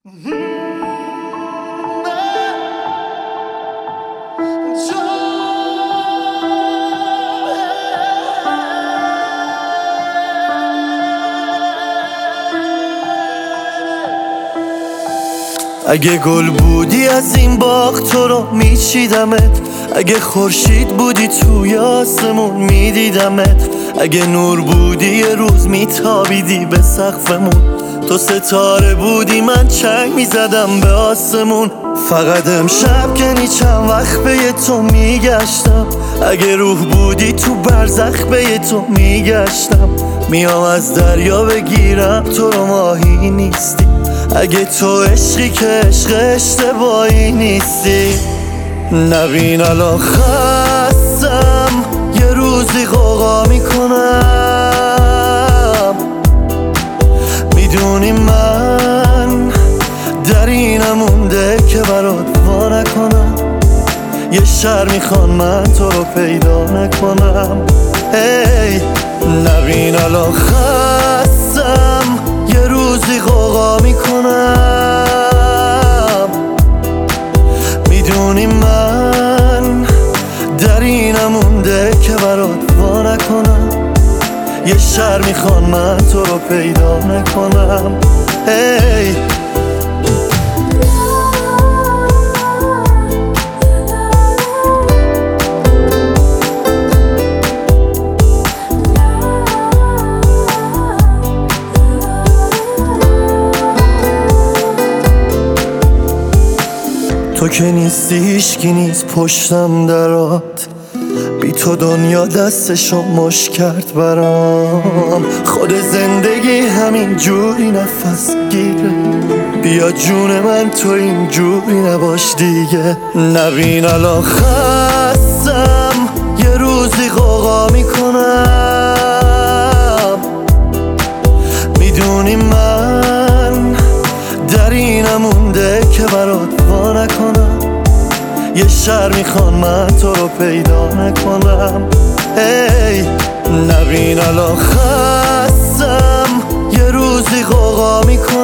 اگه گل بودی از این باغ تو رو میچیدمت، اگه خورشید بودی توی آسمون میدیدمت، اگه نور بودی یه روز میتابیدی به سقفمون، تو ستاره بودی من چنگ میزدم به آسمون. فقط امشب که چند وقت به تو میگشتم، اگه روح بودی تو برزخ به تو میگشتم، میام از دریا بگیرم تو رو ماهی نیستی، اگه تو عشقی که عشق اشتباهی نیستی. نبین الان خستم یه روزی غوغا میکنم، میدونی من در اینم مونده که برات وا نکنم، یه شهر میخوان من تو رو پیدا نکنم. هی نبین الان خستم یه روزی غوغا میکنم، میدونی من در اینم مونده که برات وا نکنم، یه شهر میخوان من تو رو پیدا نکنم. هی تو که نیستی هیچکی نیست پشتم درات، بی تو دنیا دستشو مشت کرد برام، خود زندگی همین جوری نفس گیره، بیا جون من تو این جوری نباش دیگه. نبین الان خستم یه روزی غوغا میکنم، میدونی من در اینم مونده که برات وا نکنم، یه شهر میخوان من تو رو پیدا نکنم. هی نبین الان خستم یه روزی غوغا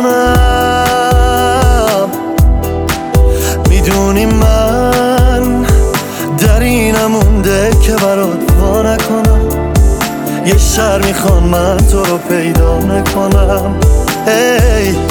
میکنم، میدونی من در اینم مونده که برات وا نکنم، یه شهر میخوان من تو رو پیدا نکنم. هی